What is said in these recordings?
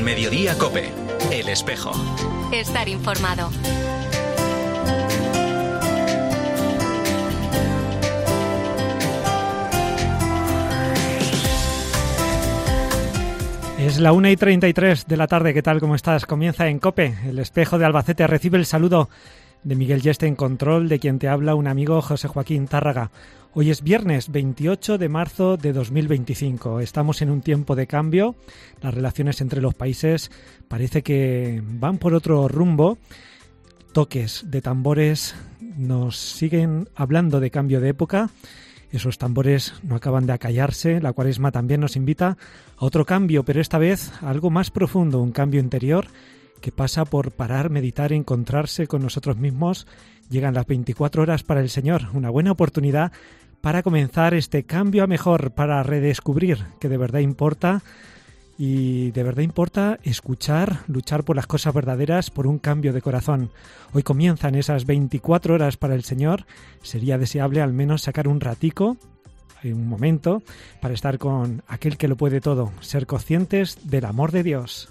Mediodía COPE. El Espejo. Estar informado. Es la 1:33 de la tarde. ¿Qué tal? ¿Cómo estás? Comienza en COPE, El Espejo de Albacete. Recibe el saludo de Miguel Yeste en control, de quien te habla un amigo, José Joaquín Tárraga. Hoy es viernes 28 de marzo de 2025. Estamos en un tiempo de cambio. Las relaciones entre los países parece que van por otro rumbo. Toques de tambores nos siguen hablando de cambio de época. Esos tambores no acaban de acallarse. La Cuaresma también nos invita a otro cambio, pero esta vez a algo más profundo, un cambio interior que pasa por parar, meditar, encontrarse con nosotros mismos. Llegan las 24 horas para el Señor, una buena oportunidad para comenzar este cambio a mejor, para redescubrir que de verdad importa. Y de verdad importa escuchar, luchar por las cosas verdaderas, por un cambio de corazón. Hoy comienzan esas 24 horas para el Señor. Sería deseable al menos sacar un ratico, un momento, para estar con aquel que lo puede todo. Ser conscientes del amor de Dios.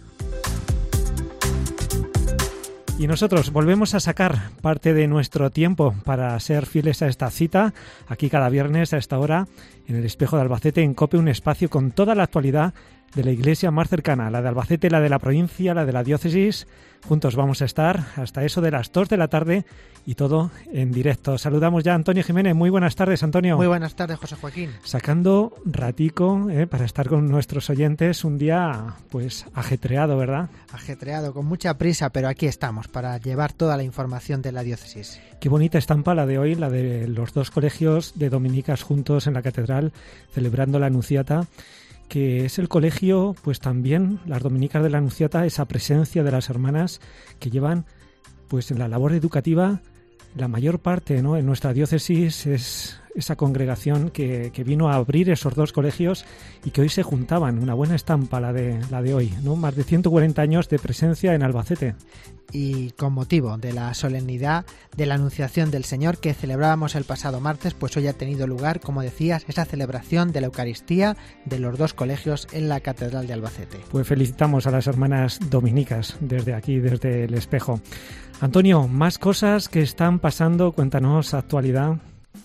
Y nosotros volvemos a sacar parte de nuestro tiempo para ser fieles a esta cita, aquí cada viernes a esta hora, en el Espejo de Albacete, en COPE, un espacio con toda la actualidad de la iglesia más cercana, la de Albacete, la de la provincia, la de la diócesis. Juntos vamos a estar hasta eso de las 2 de la tarde y todo en directo. Saludamos ya a Antonio Jiménez. Muy buenas tardes, Antonio. Muy buenas tardes, José Joaquín. Sacando ratico para estar con nuestros oyentes, un día pues ajetreado, ¿verdad? Ajetreado, con mucha prisa, pero aquí estamos para llevar toda la información de la diócesis. Qué bonita estampa la de hoy, la de los dos colegios de dominicas juntos en la catedral, celebrando la Anunciata, que es el colegio, pues también las dominicas de la Anunciata, esa presencia de las hermanas que llevan pues en la labor educativa la mayor parte, ¿no? En nuestra diócesis es esa congregación que vino a abrir esos dos colegios y que hoy se juntaban. Una buena estampa la de hoy, ¿no? Más de 140 años de presencia en Albacete. Y con motivo de la solemnidad de la Anunciación del Señor que celebrábamos el pasado martes, pues hoy ha tenido lugar, como decías, esa celebración de la Eucaristía de los dos colegios en la Catedral de Albacete. Pues felicitamos a las hermanas dominicas desde aquí, desde el Espejo. Antonio, más cosas que están pasando, cuéntanos actualidad.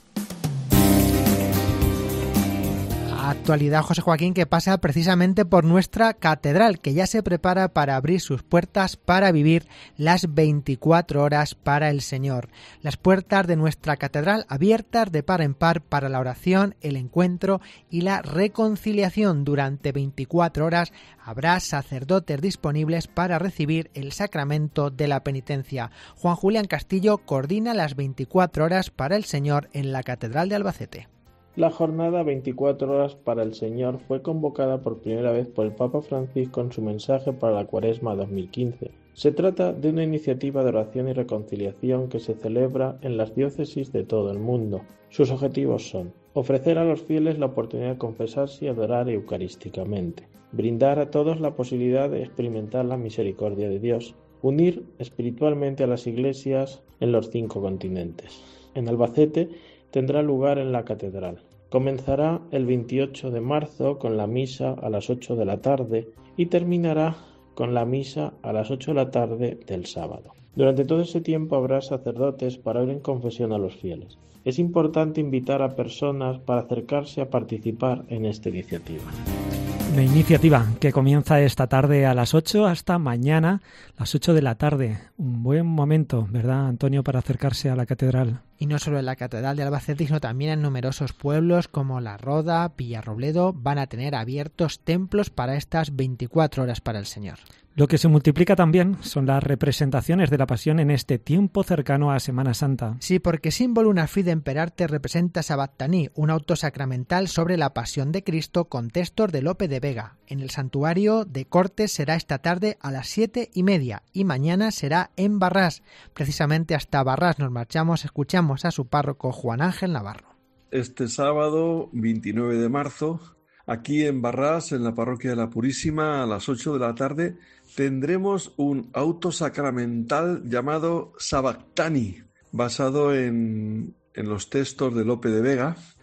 Actualidad, José Joaquín, que pasa precisamente por nuestra catedral, que ya se prepara para abrir sus puertas para vivir las 24 horas para el Señor. Las puertas de nuestra catedral abiertas de par en par para la oración, el encuentro y la reconciliación. Durante 24 horas habrá sacerdotes disponibles para recibir el sacramento de la penitencia. Juan Julián Castillo coordina las 24 horas para el Señor en la Catedral de Albacete. La jornada 24 horas para el Señor fue convocada por primera vez por el Papa Francisco en su mensaje para la Cuaresma 2015. Se trata de una iniciativa de oración y reconciliación que se celebra en las diócesis de todo el mundo. Sus objetivos son: ofrecer a los fieles la oportunidad de confesarse y adorar eucarísticamente, brindar a todos la posibilidad de experimentar la misericordia de Dios, unir espiritualmente a las iglesias en los 5 continentes. En Albacete tendrá lugar en la catedral. Comenzará el 28 de marzo con la misa a las 8 de la tarde y terminará con la misa a las 8 de la tarde del sábado. Durante todo ese tiempo habrá sacerdotes para ir en confesión a los fieles. Es importante invitar a personas para acercarse a participar en esta iniciativa. Una iniciativa que comienza esta tarde a las 8 hasta mañana, las 8 de la tarde. Un buen momento, ¿verdad, Antonio, para acercarse a la catedral? Y no solo en la Catedral de Albacete, sino también en numerosos pueblos como La Roda, Villarrobledo, van a tener abiertos templos para estas 24 horas para el Señor. Lo que se multiplica también son las representaciones de la Pasión en este tiempo cercano a Semana Santa. Sí, porque Símbolo una Fide Imperarte representa Sabattaní, un auto sacramental sobre la Pasión de Cristo con textos de Lope de Vega. En el Santuario de Cortes será esta tarde a las 7:30 y mañana será en Barrás. Precisamente hasta Barrás nos marchamos, escuchamos a su párroco Juan Ángel Navarro. Este sábado 29 de marzo, aquí en Barrás, en la Parroquia de la Purísima, a las 8 de la tarde, tendremos un auto sacramental llamado Sabattaní, basado en los textos de Lope de Vega,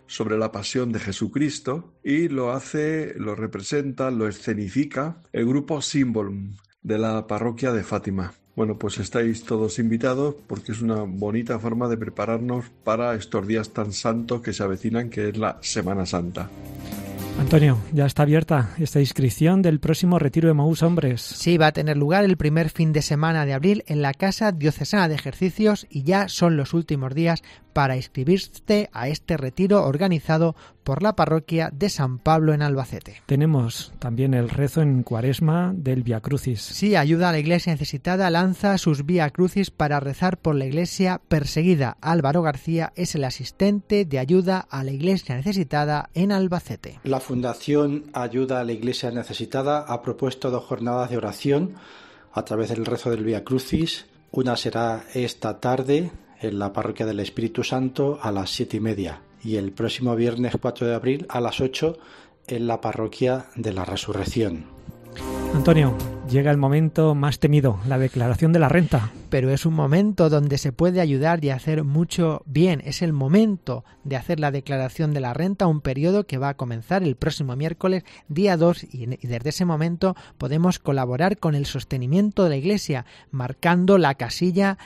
sobre la pasión de Jesucristo y lo representa, lo escenifica el grupo Símbol de la parroquia de Fátima. Bueno, pues estáis todos invitados porque es una bonita forma de prepararnos para estos días tan santos que se avecinan, que es la Semana Santa. Antonio, ya está abierta esta inscripción del próximo Retiro de Emaús Hombres. Sí, va a tener lugar el primer fin de semana de abril en la Casa Diocesana de Ejercicios y ya son los últimos días para inscribirte a este retiro organizado por la parroquia de San Pablo en Albacete. Tenemos también el rezo en Cuaresma del Vía Crucis. Sí, Ayuda a la Iglesia Necesitada lanza sus Vía Crucis para rezar por la Iglesia perseguida. Álvaro García es el asistente de Ayuda a la Iglesia Necesitada en Albacete. La Fundación Ayuda a la Iglesia Necesitada ha propuesto 2 jornadas de oración a través del rezo del Vía Crucis. Una será esta tarde en la Parroquia del Espíritu Santo a las 7:30 y el próximo viernes 4 de abril a las 8 en la Parroquia de la Resurrección. Antonio, llega el momento más temido, la declaración de la renta. Pero es un momento donde se puede ayudar y hacer mucho bien. Es el momento de hacer la declaración de la renta, un periodo que va a comenzar el próximo miércoles, día 2, y desde ese momento podemos colaborar con el sostenimiento de la Iglesia, marcando la casilla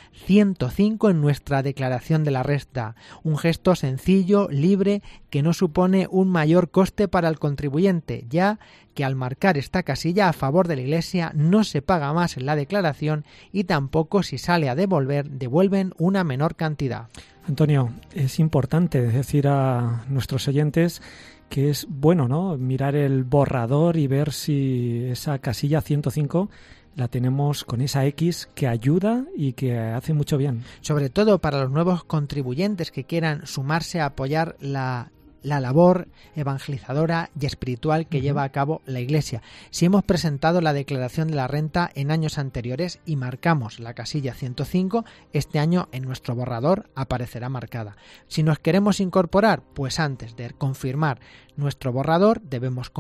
105 en nuestra declaración de la renta. Un gesto sencillo, libre, que no supone un mayor coste para el contribuyente, ya que al marcar esta casilla a favor de la Iglesia no se paga más en la declaración y tampoco si sale a devuelven una menor cantidad. Antonio, es importante decir a nuestros oyentes que es bueno, ¿no?, mirar el borrador y ver si esa casilla 105 la tenemos con esa X que ayuda y que hace mucho bien. Sobre todo para los nuevos contribuyentes que quieran sumarse a apoyar la labor evangelizadora y espiritual que lleva a cabo la Iglesia. Si hemos presentado la declaración de la renta en años anteriores y marcamos la casilla 105, este año en nuestro borrador aparecerá marcada. Si nos queremos incorporar, pues antes de confirmar nuestro borrador debemos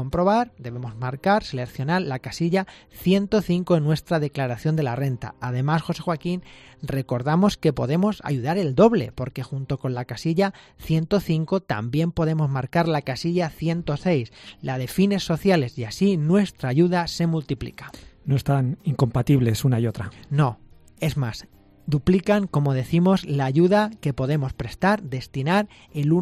marcar, seleccionar la casilla 105 en nuestra declaración de la renta. Además, José Joaquín, recordamos que podemos ayudar el doble, porque junto con la casilla 105 también podemos marcar la casilla 106, la de fines sociales, y así nuestra ayuda se multiplica. No están incompatibles una y otra. No, es más, duplican, como decimos, la ayuda que podemos prestar, destinar el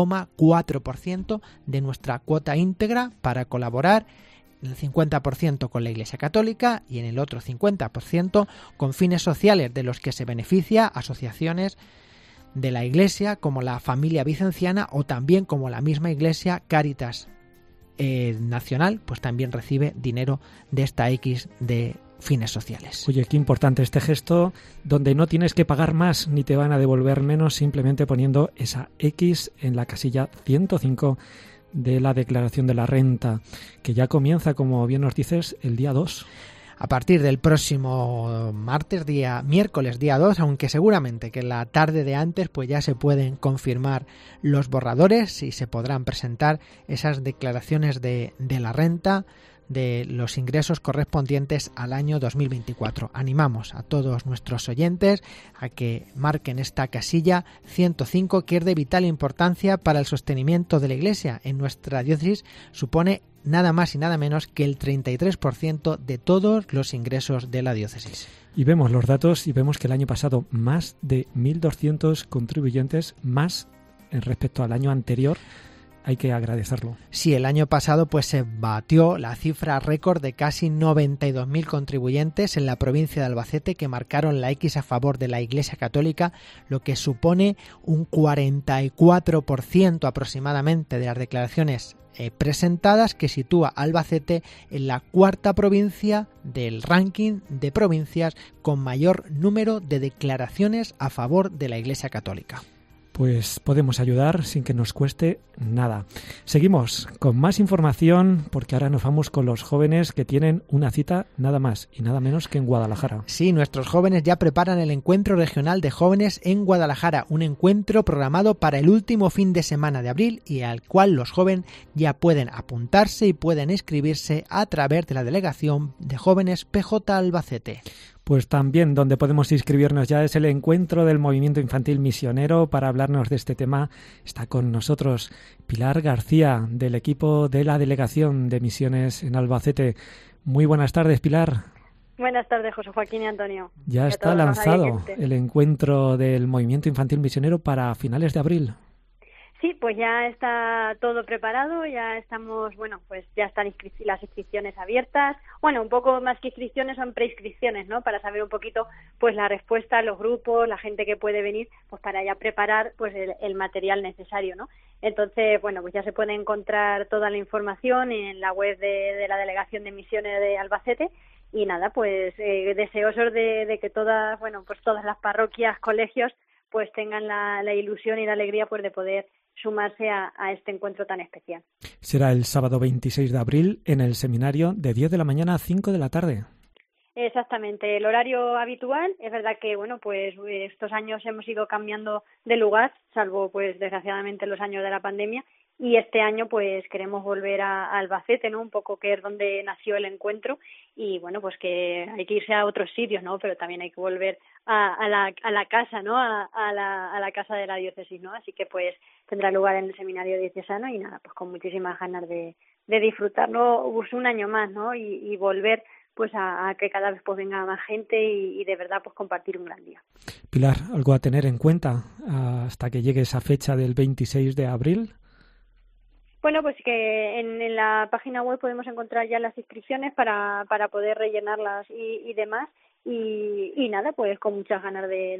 1,4% de nuestra cuota íntegra para colaborar, el 50% con la Iglesia Católica y en el otro 50% con fines sociales de los que se beneficia asociaciones de la Iglesia como la Familia Vicenciana o también como la misma Iglesia Cáritas Nacional, pues también recibe dinero de esta X de fines sociales. Oye, qué importante este gesto donde no tienes que pagar más ni te van a devolver menos simplemente poniendo esa X en la casilla 105 de la declaración de la renta, que ya comienza, como bien nos dices, el día 2. A partir del próximo miércoles día 2, aunque seguramente que en la tarde de antes pues ya se pueden confirmar los borradores y se podrán presentar esas declaraciones de la renta de los ingresos correspondientes al año 2024. Animamos a todos nuestros oyentes a que marquen esta casilla 105, que es de vital importancia para el sostenimiento de la Iglesia. En nuestra diócesis supone nada más y nada menos que el 33% de todos los ingresos de la diócesis. Y vemos los datos y vemos que el año pasado más de 1.200 contribuyentes más respecto al año anterior. Hay que agradecerlo. Sí, el año pasado pues se batió la cifra récord de casi 92.000 contribuyentes en la provincia de Albacete que marcaron la X a favor de la Iglesia Católica, lo que supone un 44% aproximadamente de las declaraciones presentadas, que sitúa Albacete en la 4ª provincia del ranking de provincias con mayor número de declaraciones a favor de la Iglesia Católica. Pues podemos ayudar sin que nos cueste nada. Seguimos con más información porque ahora nos vamos con los jóvenes que tienen una cita nada más y nada menos que en Guadalajara. Sí, nuestros jóvenes ya preparan el Encuentro Regional de Jóvenes en Guadalajara, un encuentro programado para el último fin de semana de abril y al cual los jóvenes ya pueden apuntarse y pueden inscribirse a través de la Delegación de Jóvenes PJ Albacete. Pues también donde podemos inscribirnos ya es el encuentro del Movimiento Infantil Misionero. Para hablarnos de este tema está con nosotros Pilar García, del equipo de la Delegación de Misiones en Albacete. Muy buenas tardes, Pilar. Buenas tardes, José Joaquín y Antonio. Ya está lanzado el encuentro del Movimiento Infantil Misionero para finales de abril. Sí, pues ya está todo preparado, ya estamos, pues ya están las inscripciones abiertas. Bueno, un poco más que inscripciones son preinscripciones, ¿no? Para saber un poquito, pues la respuesta, los grupos, la gente que puede venir, pues para ya preparar, pues el material necesario, ¿no? Entonces, pues ya se puede encontrar toda la información en la web de la Delegación de Misiones de Albacete. Y nada, pues deseosos de que todas las parroquias, colegios, pues tengan la ilusión y la alegría pues de poder sumarse a este encuentro tan especial. Será el sábado 26 de abril en el seminario de 10 de la mañana a 5 de la tarde. Exactamente, el horario habitual. Es verdad que, pues estos años hemos ido cambiando de lugar, salvo pues desgraciadamente los años de la pandemia. Y este año pues queremos volver a Albacete, ¿no? Un poco que es donde nació el encuentro y pues que hay que irse a otros sitios, ¿no? Pero también hay que volver a la casa, ¿no? A la casa de la diócesis, ¿no? Así que pues tendrá lugar en el seminario diocesano y nada, pues con muchísimas ganas de disfrutarlo pues un año más, ¿no? Y volver pues a que cada vez pues venga más gente y de verdad pues compartir un gran día. Pilar, ¿algo a tener en cuenta hasta que llegue esa fecha del 26 de abril? Bueno, pues que en la página web podemos encontrar ya las inscripciones para poder rellenarlas y demás. Y nada, pues con muchas ganas de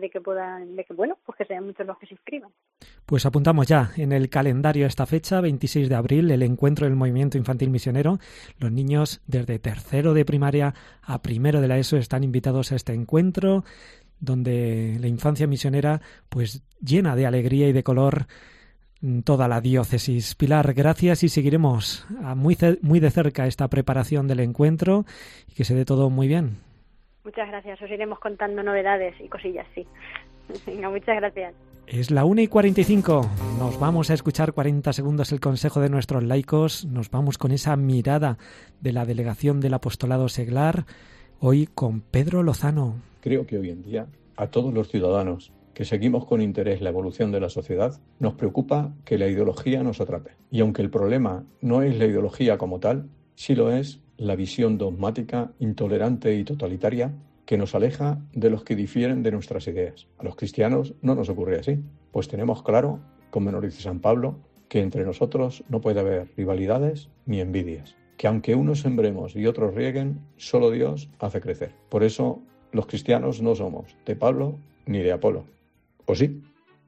que sean muchos los que se inscriban. Pues apuntamos ya en el calendario esta fecha, 26 de abril, el encuentro del Movimiento Infantil Misionero. Los niños desde tercero de primaria a primero de la ESO están invitados a este encuentro, donde la infancia misionera pues llena de alegría y de color toda la diócesis. Pilar, gracias y seguiremos muy de cerca esta preparación del encuentro y que se dé todo muy bien. Muchas gracias, os iremos contando novedades y cosillas, sí. Venga, muchas gracias. Es la 1:45. Nos vamos a escuchar 40 segundos el consejo de nuestros laicos. Nos vamos con esa mirada de la Delegación del Apostolado Seglar, hoy con Pedro Lozano. Creo que hoy en día a todos los ciudadanos que seguimos con interés la evolución de la sociedad, nos preocupa que la ideología nos atrape. Y aunque el problema no es la ideología como tal, sí lo es la visión dogmática, intolerante y totalitaria que nos aleja de los que difieren de nuestras ideas. A los cristianos no nos ocurre así, pues tenemos claro, como nos dice San Pablo, que entre nosotros no puede haber rivalidades ni envidias, que aunque unos sembremos y otros rieguen, solo Dios hace crecer. Por eso los cristianos no somos de Pablo ni de Apolo. ¿O sí?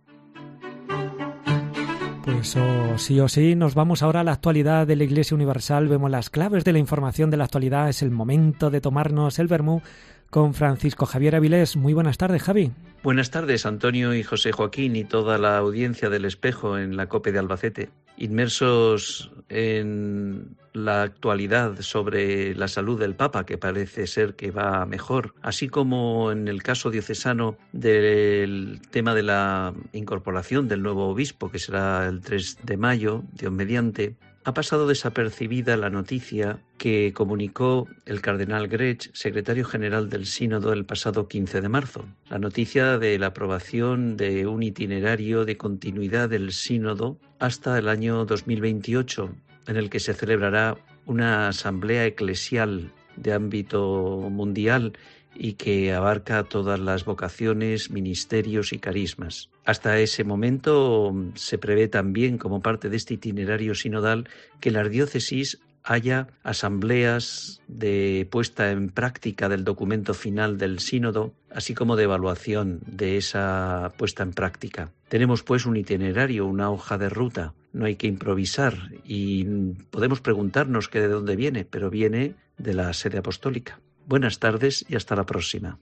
Pues sí o sí, nos vamos ahora a la actualidad de la Iglesia Universal. Vemos las claves de la información de la actualidad. Es el momento de tomarnos el vermú con Francisco Javier Avilés. Muy buenas tardes, Javi. Buenas tardes, Antonio y José Joaquín y toda la audiencia del Espejo en la COPE de Albacete. Inmersos en la actualidad sobre la salud del Papa, que parece ser que va mejor, así como en el caso diocesano del tema de la incorporación del nuevo obispo, que será el 3 de mayo, Dios mediante, ha pasado desapercibida la noticia que comunicó el cardenal Grech, secretario general del Sínodo, el pasado 15 de marzo. La noticia de la aprobación de un itinerario de continuidad del Sínodo hasta el año 2028, en el que se celebrará una asamblea eclesial de ámbito mundial y que abarca todas las vocaciones, ministerios y carismas. Hasta ese momento se prevé también, como parte de este itinerario sinodal, que las diócesis haya asambleas de puesta en práctica del documento final del sínodo, así como de evaluación de esa puesta en práctica. Tenemos pues un itinerario, una hoja de ruta, no hay que improvisar y podemos preguntarnos que de dónde viene, pero viene de la sede apostólica. Buenas tardes y hasta la próxima.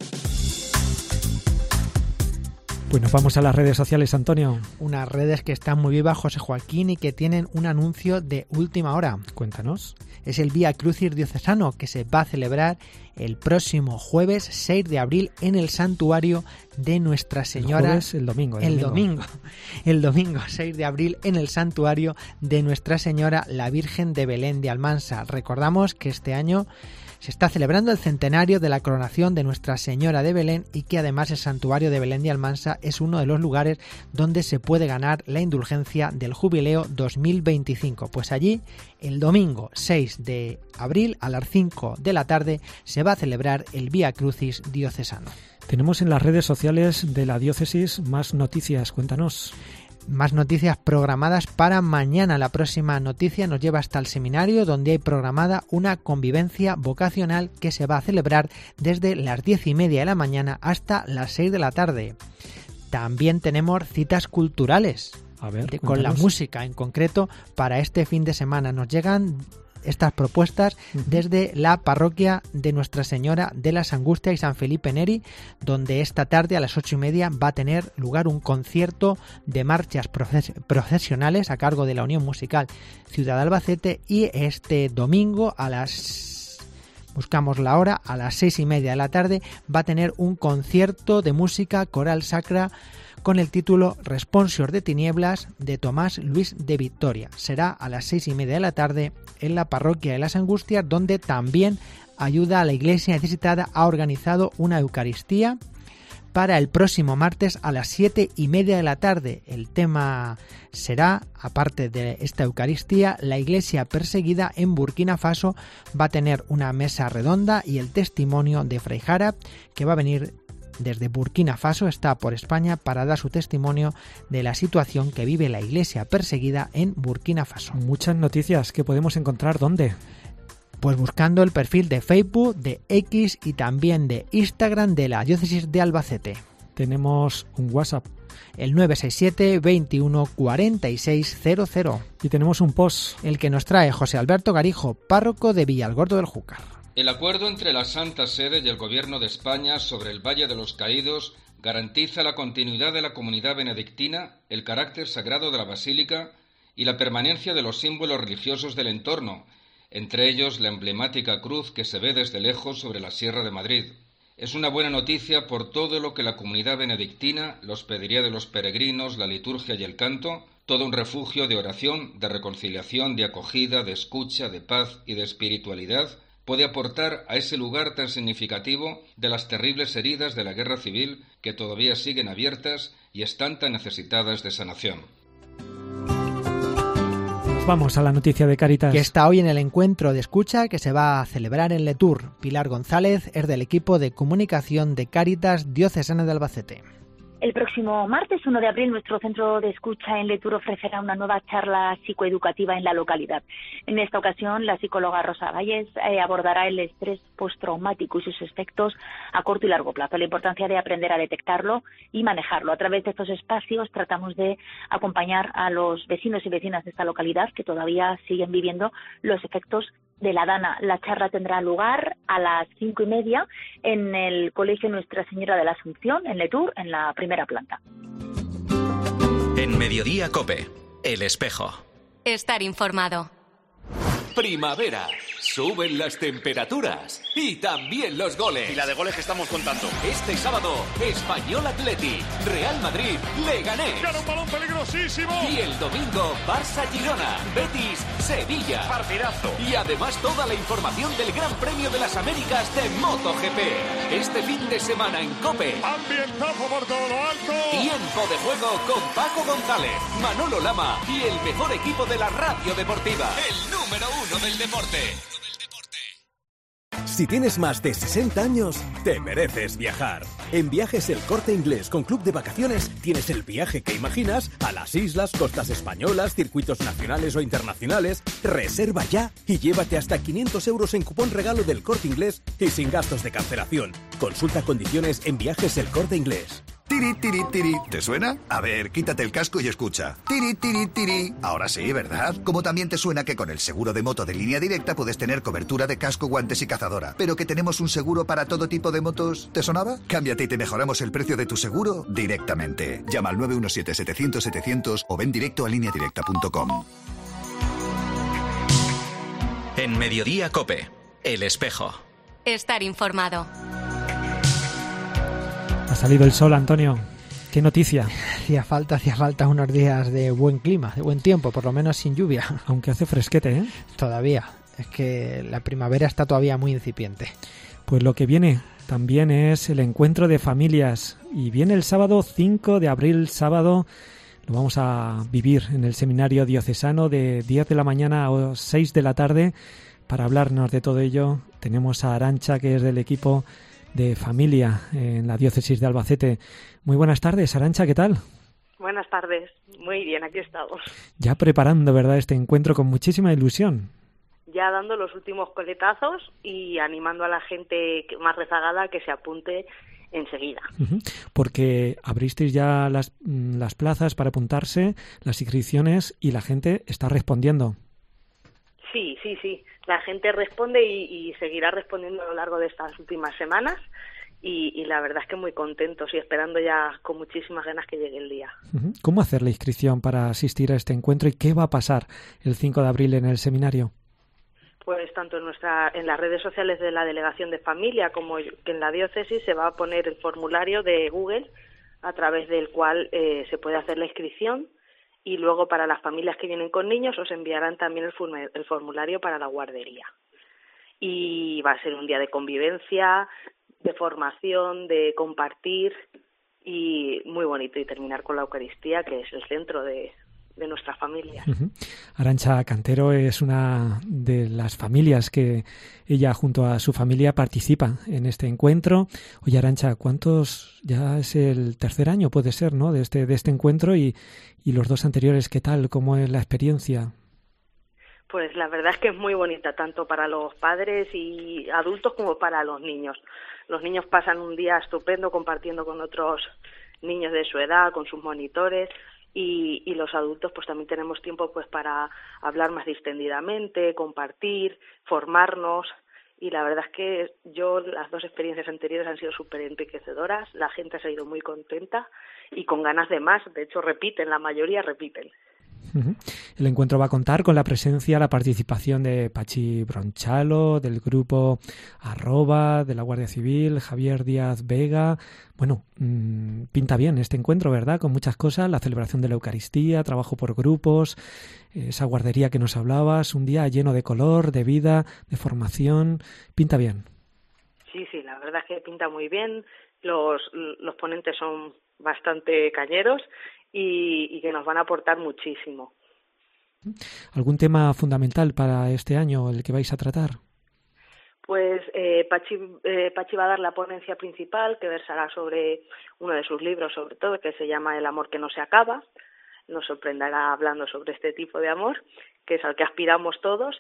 Pues nos vamos a las redes sociales, Antonio. Unas redes que están muy vivas, José Joaquín, y que tienen un anuncio de última hora. Cuéntanos. Es el Vía Crucis diocesano, que se va a celebrar el próximo jueves 6 de abril en el santuario de Nuestra Señora. El domingo 6 de abril en el santuario de Nuestra Señora la Virgen de Belén de Almansa. Recordamos que este año se está celebrando el centenario de la coronación de Nuestra Señora de Belén y que además el santuario de Belén de Almansa es uno de los lugares donde se puede ganar la indulgencia del Jubileo 2025. Pues allí, el domingo 6 de abril a las 5 de la tarde se va a celebrar el Vía Crucis diocesano. Tenemos en las redes sociales de la diócesis más noticias, cuéntanos. Más noticias programadas para mañana. La próxima noticia nos lleva hasta el seminario, donde hay programada una convivencia vocacional que se va a celebrar desde las 10:30 de la mañana hasta las 6 de la tarde. También tenemos citas culturales, a ver, con la música en concreto. Para este fin de semana nos llegan estas propuestas desde la parroquia de Nuestra Señora de las Angustias y San Felipe Neri, donde esta tarde a las 8:30 va a tener lugar un concierto de marchas procesionales a cargo de la Unión Musical Ciudad de Albacete, y este domingo buscamos la hora, a las 6:30 de la tarde va a tener un concierto de música coral sacra con el título Responsor de Tinieblas de Tomás Luis de Victoria. Será a las 6:30 de la tarde en la parroquia de las Angustias, donde también Ayuda a la Iglesia Necesitada ha organizado una Eucaristía para el próximo martes a las 7:30 de la tarde. El tema será, aparte de esta Eucaristía, la Iglesia perseguida en Burkina Faso. Va a tener una mesa redonda y el testimonio de Fray Jara, que va a venir desde Burkina Faso, está por España, para dar su testimonio de la situación que vive la Iglesia perseguida en Burkina Faso. Muchas noticias que podemos encontrar, ¿dónde? Pues buscando el perfil de Facebook, de X y también de Instagram de la Diócesis de Albacete. Tenemos un WhatsApp. El 967 21 46 00. Y tenemos un post. El que nos trae José Alberto Garijo, párroco de Villalgordo del Júcar. El acuerdo entre la Santa Sede y el Gobierno de España sobre el Valle de los Caídos garantiza la continuidad de la comunidad benedictina, el carácter sagrado de la basílica y la permanencia de los símbolos religiosos del entorno, entre ellos la emblemática cruz que se ve desde lejos sobre la Sierra de Madrid. Es una buena noticia por todo lo que la comunidad benedictina, la hospedería de los peregrinos, la liturgia y el canto, todo un refugio de oración, de reconciliación, de acogida, de escucha, de paz y de espiritualidad, puede aportar a ese lugar tan significativo de las terribles heridas de la guerra civil que todavía siguen abiertas y están tan necesitadas de sanación. Vamos a la noticia de Cáritas. Que está hoy en el encuentro de escucha que se va a celebrar en Letur. Pilar González es del equipo de comunicación de Cáritas Diocesana de Albacete. El próximo martes 1 de abril nuestro centro de escucha en Letur ofrecerá una nueva charla psicoeducativa en la localidad. En esta ocasión la psicóloga Rosa Valles abordará el estrés postraumático y sus efectos a corto y largo plazo, la importancia de aprender a detectarlo y manejarlo. A través de estos espacios tratamos de acompañar a los vecinos y vecinas de esta localidad que todavía siguen viviendo los efectos de la Dana. La charla tendrá lugar a las 5:30 en el Colegio Nuestra Señora de la Asunción, en Letur, en la primera planta. En Mediodía COPE, El Espejo. Estar informado. Primavera. Suben las temperaturas y también los goles. Y la de goles que estamos contando. Este sábado, Español Atleti, Real Madrid, Leganés. ¡Gana un balón peligrosísimo! Y el domingo, Barça Girona, Betis, Sevilla. Partidazo. Y además toda la información del Gran Premio de las Américas de MotoGP. Este fin de semana en COPE. Ambientazo por todo lo alto. Tiempo de juego con Paco González, Manolo Lama y el mejor equipo de la radio deportiva. El número 1 del deporte. Si tienes más de 60 años, te mereces viajar. En Viajes El Corte Inglés con Club de Vacaciones tienes el viaje que imaginas a las islas, costas españolas, circuitos nacionales o internacionales. Reserva ya y llévate hasta 500 euros en cupón regalo del Corte Inglés y sin gastos de cancelación. Consulta condiciones en Viajes El Corte Inglés. Tiri, tiri, tiri. ¿Te suena? A ver, quítate el casco y escucha. Tiri, tiri, tiri. Ahora sí, ¿verdad? Como también te suena que con el seguro de moto de Línea Directa puedes tener cobertura de casco, guantes y cazadora. Pero que tenemos un seguro para todo tipo de motos. ¿Te sonaba? Cámbiate y te mejoramos el precio de tu seguro directamente. Llama al 917-700-700 o ven directo a lineadirecta.com. En Mediodía COPE, El Espejo. Estar informado. Ha salido el sol, Antonio. ¡Qué noticia! Hacía falta unos días de buen clima, de buen tiempo, por lo menos sin lluvia. Aunque hace fresquete, ¿eh? Todavía. Es que la primavera está todavía muy incipiente. Pues lo que viene también es el encuentro de familias y viene el sábado 5 de abril, sábado, lo vamos a vivir en el seminario diocesano de 10 de la mañana a 6 de la tarde. Para hablarnos de todo ello tenemos a Arantxa, que es del equipo de familia en la diócesis de Albacete. Muy buenas tardes, Arantxa, ¿qué tal? Buenas tardes, muy bien, aquí estamos. Ya preparando, ¿verdad?, este encuentro con muchísima ilusión. Ya dando los últimos coletazos y animando a la gente más rezagada que se apunte enseguida. Porque abristeis ya las plazas para apuntarse, las inscripciones, y la gente está respondiendo. Sí. La gente responde y seguirá respondiendo a lo largo de estas últimas semanas. Y la verdad es que muy contentos y esperando ya con muchísimas ganas que llegue el día. ¿Cómo hacer la inscripción para asistir a este encuentro y qué va a pasar el 5 de abril en el seminario? Pues tanto en las redes sociales de la Delegación de Familia como que en la diócesis se va a poner el formulario de Google a través del cual se puede hacer la inscripción, y luego para las familias que vienen con niños os enviarán también el formulario para la guardería. Y va a ser un día de convivencia, de formación, de compartir, y muy bonito, y terminar con la Eucaristía, que es el centro de nuestras familias. Arantxa Cantero es una de las familias que ella junto a su familia participa en este encuentro. Oye, Arantxa, ¿cuántos? Ya es el tercer año, puede ser, ¿no?, de este encuentro, y los dos anteriores, ¿qué tal? ¿Cómo es la experiencia? Pues la verdad es que es muy bonita, tanto para los padres y adultos como para los niños. Los niños pasan un día estupendo compartiendo con otros niños de su edad, con sus monitores, y los adultos pues también tenemos tiempo pues para hablar más distendidamente, compartir, formarnos, y la verdad es que las dos experiencias anteriores han sido súper enriquecedoras. La gente se ha ido muy contenta y con ganas de más. De hecho la mayoría repiten. El encuentro va a contar con la presencia, la participación de Pachi Bronchalo, del grupo Arroba, de la Guardia Civil, Javier Díaz Vega. Bueno, pinta bien este encuentro, ¿verdad? Con muchas cosas, la celebración de la Eucaristía, trabajo por grupos, esa guardería que nos hablabas, un día lleno de color, de vida, de formación. Pinta bien. Sí, la verdad es que pinta muy bien. Los ponentes son bastante cañeros y que nos van a aportar muchísimo. ¿Algún tema fundamental para este año el que vais a tratar? Pues Pachi va a dar la ponencia principal, que versará sobre uno de sus libros, sobre todo, que se llama El amor que no se acaba. Nos sorprenderá hablando sobre este tipo de amor, que es al que aspiramos todos.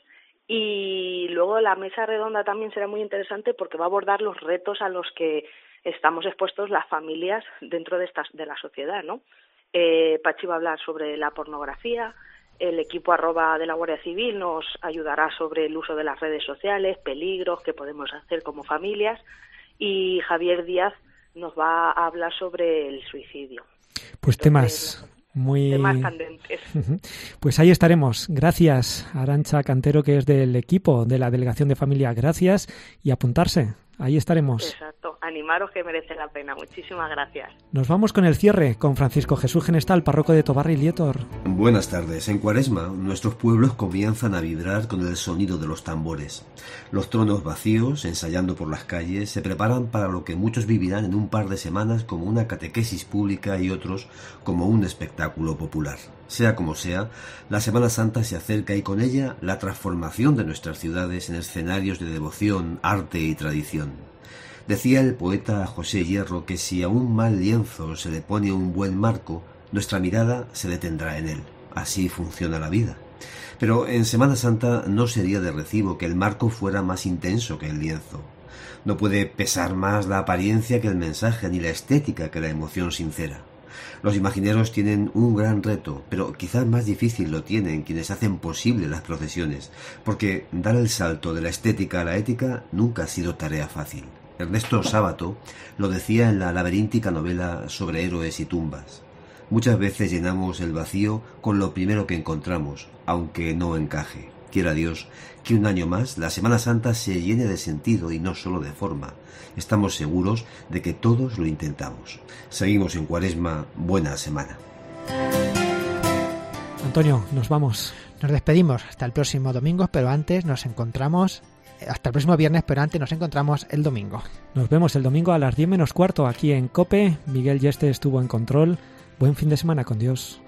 Y luego la mesa redonda también será muy interesante porque va a abordar los retos a los que estamos expuestos las familias dentro de la sociedad, ¿no? Pachi va a hablar sobre la pornografía. El equipo Arroba de la Guardia Civil nos ayudará sobre el uso de las redes sociales, peligros que podemos hacer como familias, y Javier Díaz nos va a hablar sobre el suicidio. Pues temas candentes. Pues ahí estaremos. Gracias, Arantxa Cantero, que es del equipo de la Delegación de Familia. Gracias, y apuntarse. Ahí estaremos. Exacto. Animaros, que merece la pena. Muchísimas gracias. Nos vamos con el cierre, con Francisco Jesús Genestal, párroco de Tobarra y Lietor. Buenas tardes. En Cuaresma, nuestros pueblos comienzan a vibrar con el sonido de los tambores. Los tronos vacíos, ensayando por las calles, se preparan para lo que muchos vivirán en un par de semanas como una catequesis pública y otros como un espectáculo popular. Sea como sea, la Semana Santa se acerca, y con ella la transformación de nuestras ciudades en escenarios de devoción, arte y tradición. Decía el poeta José Hierro que si a un mal lienzo se le pone un buen marco, nuestra mirada se detendrá en él. Así funciona la vida. Pero en Semana Santa no sería de recibo que el marco fuera más intenso que el lienzo. No puede pesar más la apariencia que el mensaje, ni la estética que la emoción sincera. Los imagineros tienen un gran reto, pero quizás más difícil lo tienen quienes hacen posible las procesiones, porque dar el salto de la estética a la ética nunca ha sido tarea fácil. Ernesto Sábato lo decía en la laberíntica novela sobre héroes y tumbas. Muchas veces llenamos el vacío con lo primero que encontramos, aunque no encaje. Quiera Dios que un año más la Semana Santa se llene de sentido y no solo de forma. Estamos seguros de que todos lo intentamos. Seguimos en Cuaresma. Buena semana. Antonio, nos vamos. Nos despedimos hasta el próximo domingo, pero antes nos encontramos... Hasta el próximo viernes, pero antes nos encontramos el domingo. Nos vemos el domingo a las 10 menos cuarto aquí en COPE. Miguel Yeste estuvo en control. Buen fin de semana con Dios.